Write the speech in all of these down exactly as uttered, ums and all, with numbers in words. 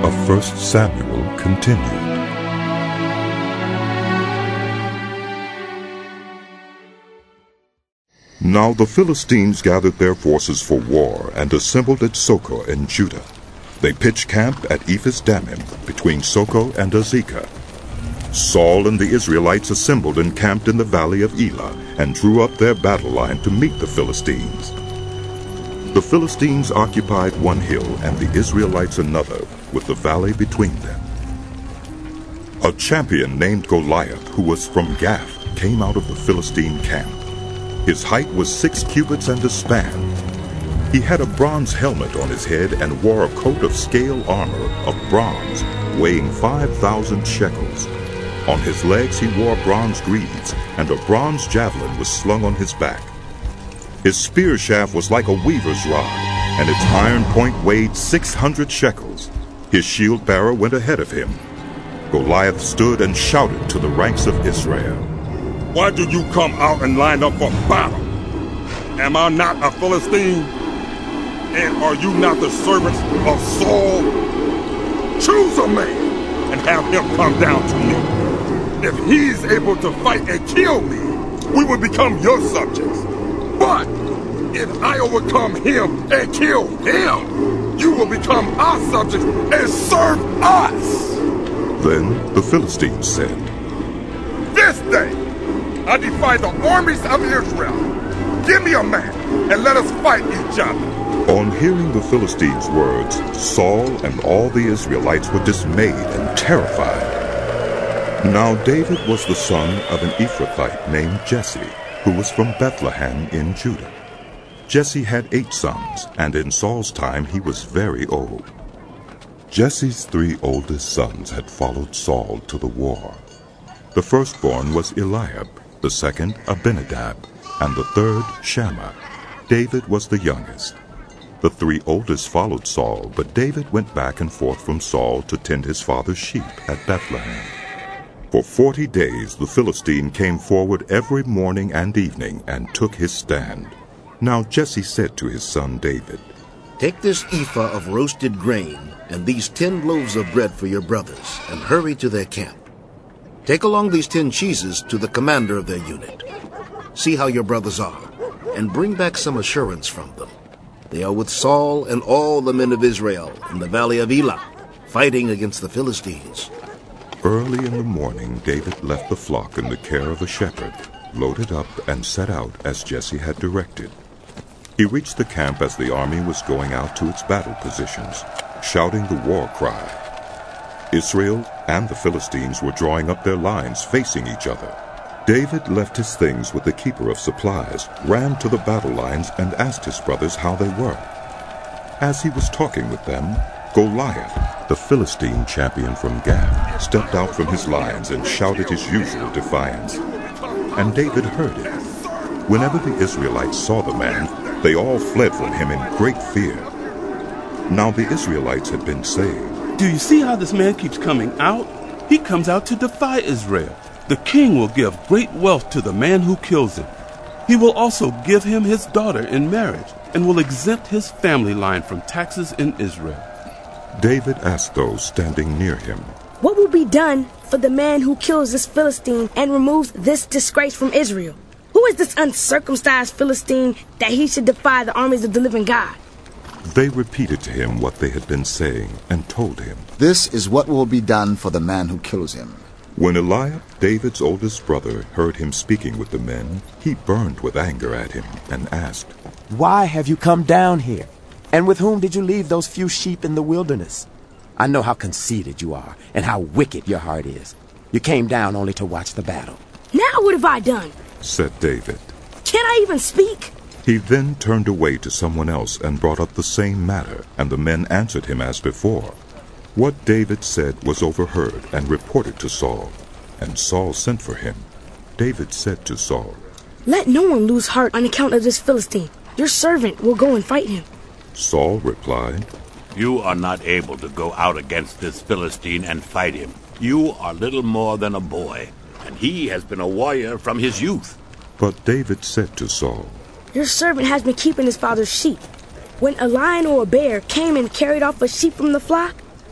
of First Samuel continued. Now the Philistines gathered their forces for war and assembled at Socoh in Judah. They pitched camp at Ephes-Dammim between Socoh and Azekah. Saul and the Israelites assembled and camped in the valley of Elah and drew up their battle line to meet the Philistines. The Philistines occupied one hill and the Israelites another, with the valley between them. A champion named Goliath, who was from Gath, came out of the Philistine camp. His height was six cubits and a span. He had a bronze helmet on his head and wore a coat of scale armor of bronze, weighing five thousand shekels. On his legs he wore bronze greaves, and a bronze javelin was slung on his back. His spear shaft was like a weaver's rod, and its iron point weighed six hundred shekels. His shield-bearer went ahead of him. Goliath stood and shouted to the ranks of Israel, "Why do you come out and line up for battle? Am I not a Philistine? And are you not the servants of Saul? Choose a man and have him come down to me. If he's able to fight and kill me, we will become your subjects. But if I overcome him and kill him, you will become our subjects and serve us." Then the Philistines said, "This day I defy the armies of Israel. Give me a man and let us fight each other." On hearing the Philistines' words, Saul and all the Israelites were dismayed and terrified. Now David was the son of an Ephrathite named Jesse, who was from Bethlehem in Judah. Jesse had eight sons, and in Saul's time he was very old. Jesse's three oldest sons had followed Saul to the war. The firstborn was Eliab, the second Abinadab, and the third Shammah. David was the youngest. The three oldest followed Saul, but David went back and forth from Saul to tend his father's sheep at Bethlehem. For forty days the Philistine came forward every morning and evening and took his stand. Now Jesse said to his son David, "Take this ephah of roasted grain and these ten loaves of bread for your brothers, and hurry to their camp. Take along these ten cheeses to the commander of their unit. See how your brothers are, and bring back some assurance from them. They are with Saul and all the men of Israel in the valley of Elah, fighting against the Philistines." Early in the morning David left the flock in the care of a shepherd, loaded up and set out as Jesse had directed. He reached the camp as the army was going out to its battle positions, shouting the war cry. Israel and the Philistines were drawing up their lines facing each other. David left his things with the keeper of supplies, ran to the battle lines, and asked his brothers how they were. As he was talking with them, Goliath, the Philistine champion from Gath, stepped out from his lines and shouted his usual defiance. And David heard it. Whenever the Israelites saw the man, they all fled from him in great fear. Now the Israelites had been saying, "Do you see how this man keeps coming out? He comes out to defy Israel. The king will give great wealth to the man who kills him. He will also give him his daughter in marriage and will exempt his family line from taxes in Israel." David asked those standing near him, "What will be done for the man who kills this Philistine and removes this disgrace from Israel? Who is this uncircumcised Philistine that he should defy the armies of the living God?" They repeated to him what they had been saying and told him, "This is what will be done for the man who kills him." When Eliab, David's oldest brother, heard him speaking with the men, he burned with anger at him and asked, "Why have you come down here? And with whom did you leave those few sheep in the wilderness? I know how conceited you are and how wicked your heart is. You came down only to watch the battle." "Now what have I done?" said David. "Can I even speak?" He then turned away to someone else and brought up the same matter, and the men answered him as before. What David said was overheard and reported to Saul, and Saul sent for him. David said to Saul, "Let no one lose heart on account of this Philistine. Your servant will go and fight him." Saul replied, "You are not able to go out against this Philistine and fight him. You are little more than a boy, and he has been a warrior from his youth." But David said to Saul, "Your servant has been keeping his father's sheep. When a lion or a bear came and carried off a sheep from the flock,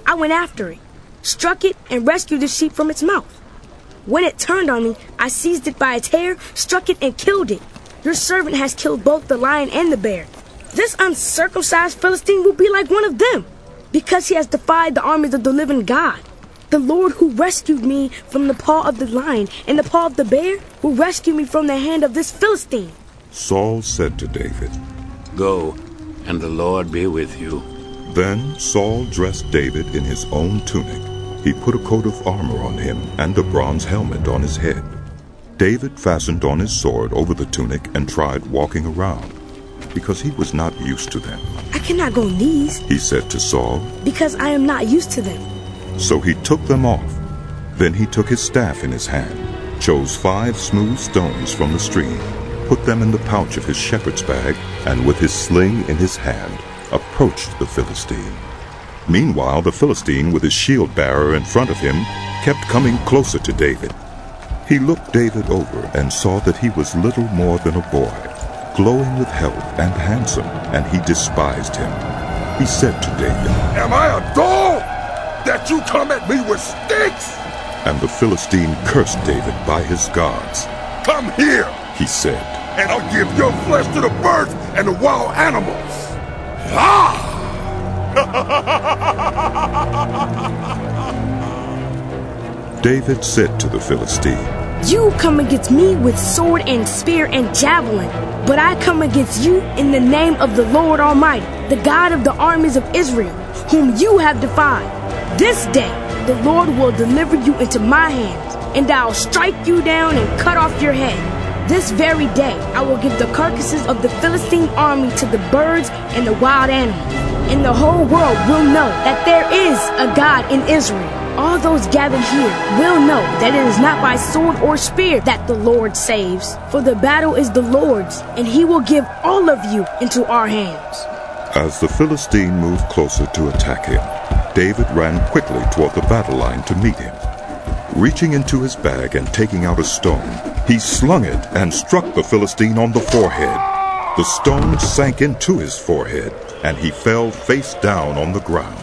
I went after it, struck it, and rescued the sheep from its mouth. When it turned on me, I seized it by its hair, struck it, and killed it. Your servant has killed both the lion and the bear. This uncircumcised Philistine will be like one of them, because he has defied the armies of the living God. The Lord who rescued me from the paw of the lion and the paw of the bear will rescue me from the hand of this Philistine. Saul said to David, Go, and the Lord be with you. Then Saul dressed David in his own tunic. He put a coat of armor on him and a bronze helmet on his head. David fastened on his sword over the tunic and tried walking around, because he was not used to them. I cannot go in these, he said to Saul, because I am not used to them. So he took them off. Then he took his staff in his hand, chose five smooth stones from the stream, put them in the pouch of his shepherd's bag, and with his sling in his hand, approached the Philistine. Meanwhile, the Philistine, with his shield-bearer in front of him, kept coming closer to David. He looked David over and saw that he was little more than a boy, glowing with health and handsome, and he despised him. He said to David, Am I a dog that you come at me with sticks? And the Philistine cursed David by his gods. Come here, he said, and I'll give your flesh to the birds and the wild animals. Ah! David said to the Philistine, You come against me with sword and spear and javelin, but I come against you in the name of the Lord Almighty, the God of the armies of Israel, whom you have defied. This day the Lord will deliver you into my hands, and I'll strike you down and cut off your head. This very day I will give the carcasses of the Philistine army to the birds and the wild animals, and the whole world will know that there is a God in Israel. All those gathered here will know that it is not by sword or spear that the Lord saves, for the battle is the Lord's, and he will give all of you into our hands. As the Philistine moved closer to attack him, David ran quickly toward the battle line to meet him. Reaching into his bag and taking out a stone, he slung it and struck the Philistine on the forehead. The stone sank into his forehead, and he fell face down on the ground.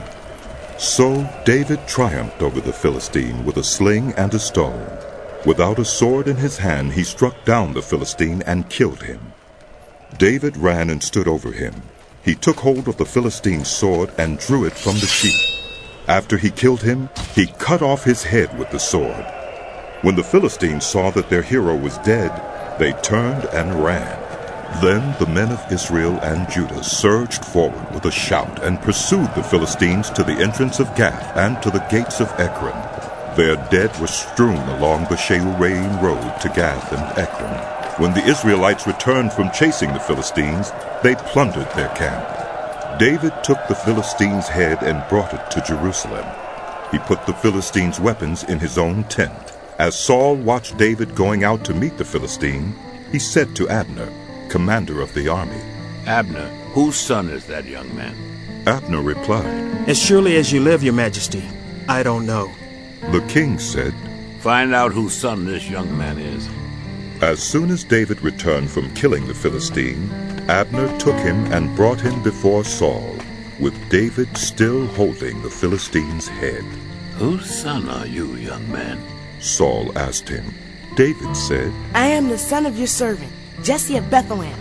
So David triumphed over the Philistine with a sling and a stone. Without a sword in his hand, he struck down the Philistine and killed him. David ran and stood over him. He took hold of the Philistine's sword and drew it from the sheath. After he killed him, he cut off his head with the sword. When the Philistines saw that their hero was dead, they turned and ran. Then the men of Israel and Judah surged forward with a shout and pursued the Philistines to the entrance of Gath and to the gates of Ekron. Their dead were strewn along the She'uraim road to Gath and Ekron. When the Israelites returned from chasing the Philistines, they plundered their camp. David took the Philistine's head and brought it to Jerusalem. He put the Philistine's weapons in his own tent. As Saul watched David going out to meet the Philistine, he said to Abner, commander of the army, Abner, whose son is that young man? Abner replied, As surely as you live, your majesty, I don't know. The king said, Find out whose son this young man is. As soon as David returned from killing the Philistine, Abner took him and brought him before Saul, with David still holding the Philistine's head. Whose son are you, young man? Saul asked him. David said, I am the son of your servant, Jesse of Bethlehem.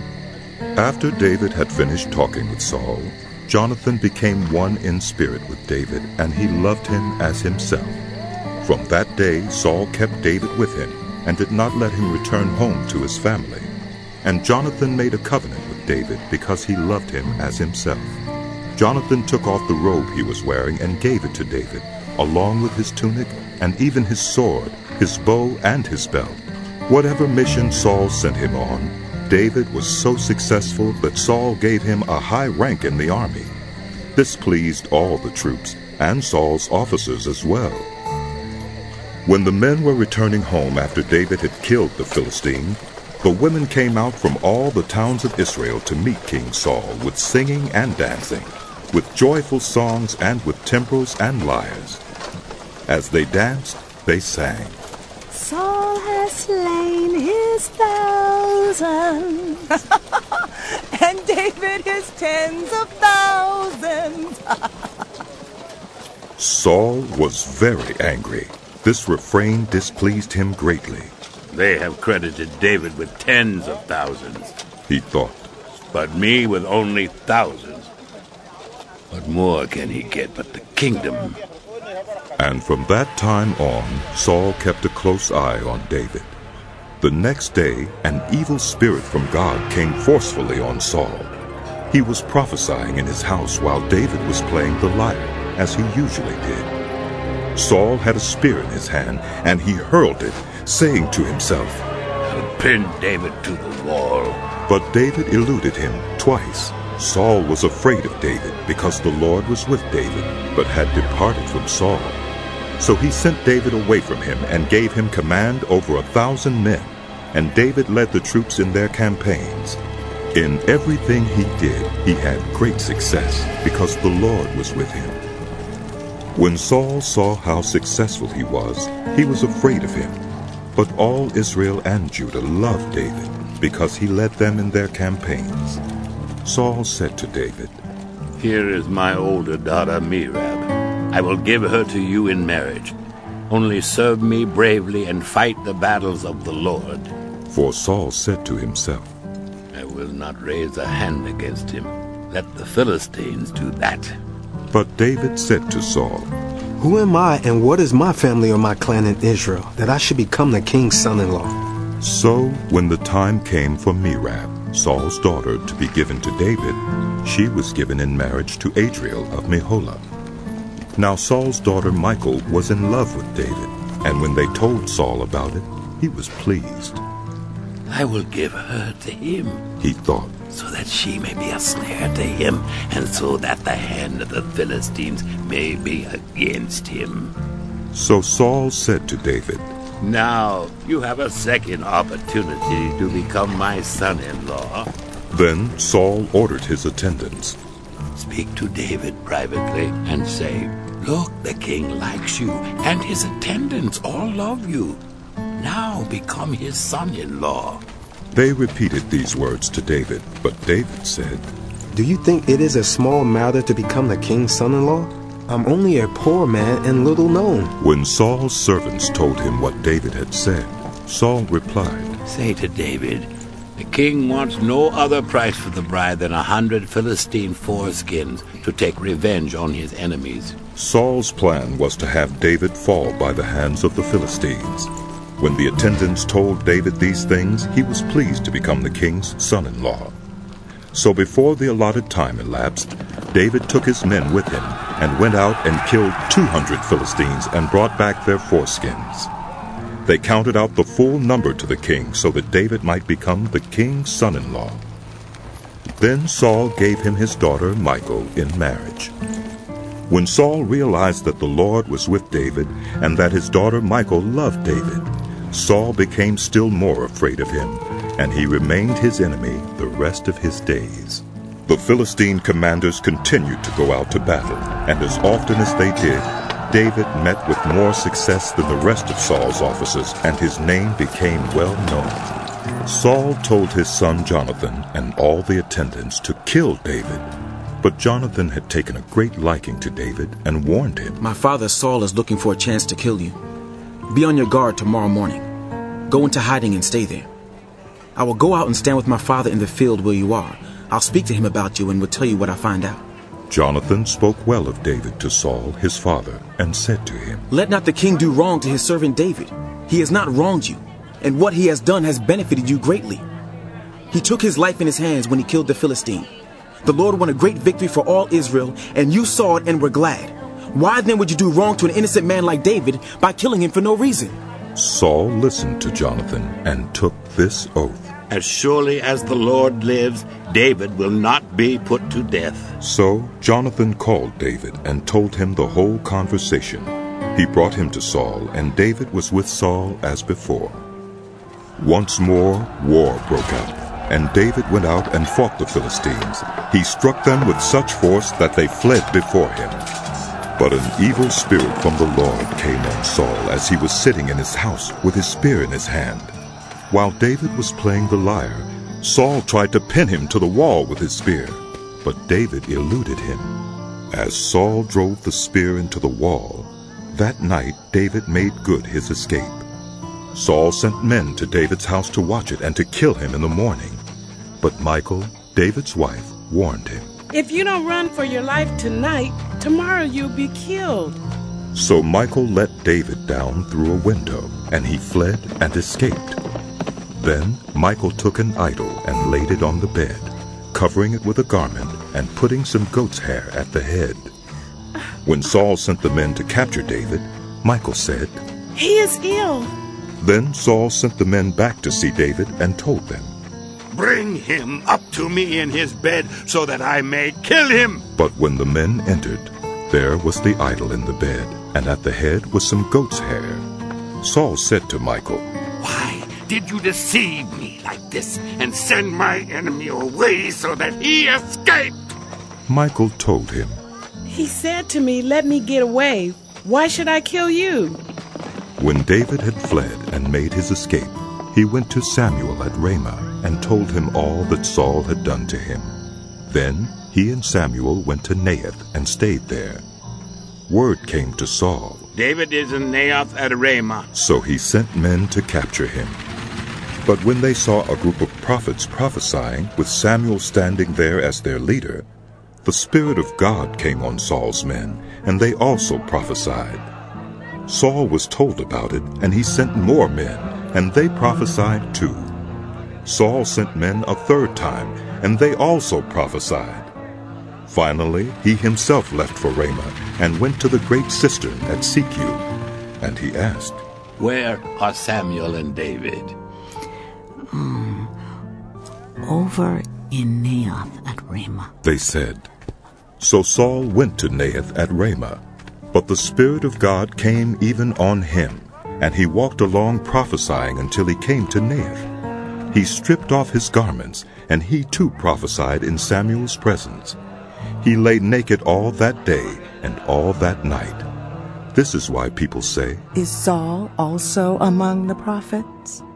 After David had finished talking with Saul, Jonathan became one in spirit with David, and he loved him as himself. From that day Saul kept David with him, and did not let him return home to his family. And Jonathan made a covenant with David because he loved him as himself. Jonathan took off the robe he was wearing and gave it to David, along with his tunic and even his sword, his bow, and his belt. Whatever mission Saul sent him on, David was so successful that Saul gave him a high rank in the army. This pleased all the troops, and Saul's officers as well. When the men were returning home after David had killed the Philistine, the women came out from all the towns of Israel to meet King Saul with singing and dancing, with joyful songs and with timbrels and lyres. As they danced, they sang, Saul has slain his thousands, and David his tens of thousands. Saul was very angry. This refrain displeased him greatly. They have credited David with tens of thousands, he thought, but me with only thousands. What more can he get but the kingdom? And from that time on, Saul kept a close eye on David. The next day, an evil spirit from God came forcefully on Saul. He was prophesying in his house while David was playing the lyre, as he usually did. Saul had a spear in his hand, and he hurled it, saying to himself, "I'll pin David to the wall." But David eluded him twice. Saul was afraid of David because the Lord was with David, but had departed from Saul. So he sent David away from him and gave him command over a thousand men, and David led the troops in their campaigns. In everything he did, he had great success because the Lord was with him. When Saul saw how successful he was, he was afraid of him. But all Israel and Judah loved David because he led them in their campaigns. Saul said to David, "Here is my older daughter Merab. I will give her to you in marriage. Only serve me bravely and fight the battles of the Lord." For Saul said to himself, "I will not raise a hand against him. Let the Philistines do that." But David said to Saul, "Who am I and what is my family or my clan in Israel, that I should become the king's son-in-law?" So when the time came for Merab, Saul's daughter, to be given to David, she was given in marriage to Adriel of Meholah. Now Saul's daughter Michal was in love with David, and when they told Saul about it, he was pleased. "I will give her to him," he thought, "so that she may be a snare to him, and so that the hand of the Philistines may be against him." So Saul said to David, "Now you have a second opportunity to become my son-in-law." Then Saul ordered his attendants, "Speak to David privately and say, 'Look, the king likes you, and his attendants all love you. Now become his son-in-law.'" They repeated these words to David, but David said, "Do you think it is a small matter to become the king's son-in-law? I'm only a poor man and little known." When Saul's servants told him what David had said, Saul replied, "Say to David, the king wants no other price for the bride than a hundred Philistine foreskins to take revenge on his enemies." Saul's plan was to have David fall by the hands of the Philistines. When the attendants told David these things, he was pleased to become the king's son-in-law. So before the allotted time elapsed, David took his men with him and went out and killed two hundred Philistines and brought back their foreskins. They counted out the full number to the king so that David might become the king's son-in-law. Then Saul gave him his daughter Michal in marriage. When Saul realized that the Lord was with David and that his daughter Michal loved David, Saul became still more afraid of him, and he remained his enemy the rest of his days. The Philistine commanders continued to go out to battle, and as often as they did, David met with more success than the rest of Saul's officers, and his name became well known. Saul told his son Jonathan and all the attendants to kill David. But Jonathan had taken a great liking to David and warned him, "My father Saul is looking for a chance to kill you. Be on your guard tomorrow morning. Go into hiding and stay there. I will go out and stand with my father in the field where you are. I'll speak to him about you and will tell you what I find out." Jonathan spoke well of David to Saul, his father, and said to him, "Let not the king do wrong to his servant David. He has not wronged you, and what he has done has benefited you greatly. He took his life in his hands when he killed the Philistine. The Lord won a great victory for all Israel, and you saw it and were glad. Why then would you do wrong to an innocent man like David by killing him for no reason?" Saul listened to Jonathan and took this oath, "As surely as the Lord lives, David will not be put to death." So Jonathan called David and told him the whole conversation. He brought him to Saul, and David was with Saul as before. Once more, war broke out, and David went out and fought the Philistines. He struck them with such force that they fled before him. But an evil spirit from the Lord came on Saul as he was sitting in his house with his spear in his hand. While David was playing the lyre, Saul tried to pin him to the wall with his spear, but David eluded him. As Saul drove the spear into the wall, that night David made good his escape. Saul sent men to David's house to watch it and to kill him in the morning. But Michal, David's wife, warned him. If you don't run for your life tonight, tomorrow you'll be killed. So Michal let David down through a window, and he fled and escaped. Then Michal took an idol and laid it on the bed, covering it with a garment and putting some goat's hair at the head. When Saul sent the men to capture David, Michal said, "He is ill." Then Saul sent the men back to see David and told them, "Bring him up to me in his bed so that I may kill him." But when the men entered, there was the idol in the bed, and at the head was some goat's hair. Saul said to Michal, "Why did you deceive me like this and send my enemy away so that he escaped?" Michal told him, "He said to me, 'Let me get away. Why should I kill you?'" When David had fled and made his escape, he went to Samuel at Ramah and told him all that Saul had done to him. Then he and Samuel went to Naioth and stayed there. Word came to Saul, "David is in Naioth at Ramah." So he sent men to capture him. But when they saw a group of prophets prophesying, with Samuel standing there as their leader, the Spirit of God came on Saul's men, and they also prophesied. Saul was told about it, and he sent more men, and they prophesied too. Saul sent men a third time, and they also prophesied. Finally, he himself left for Ramah and went to the great cistern at Sikhu. And he asked, "Where are Samuel and David?" Um, over in Naioth at Ramah, they said. So Saul went to Naioth at Ramah. But the Spirit of God came even on him, and he walked along prophesying until he came to Naioth. He stripped off his garments, and he too prophesied in Samuel's presence. He lay naked all that day and all that night. This is why people say, "Is Saul also among the prophets?"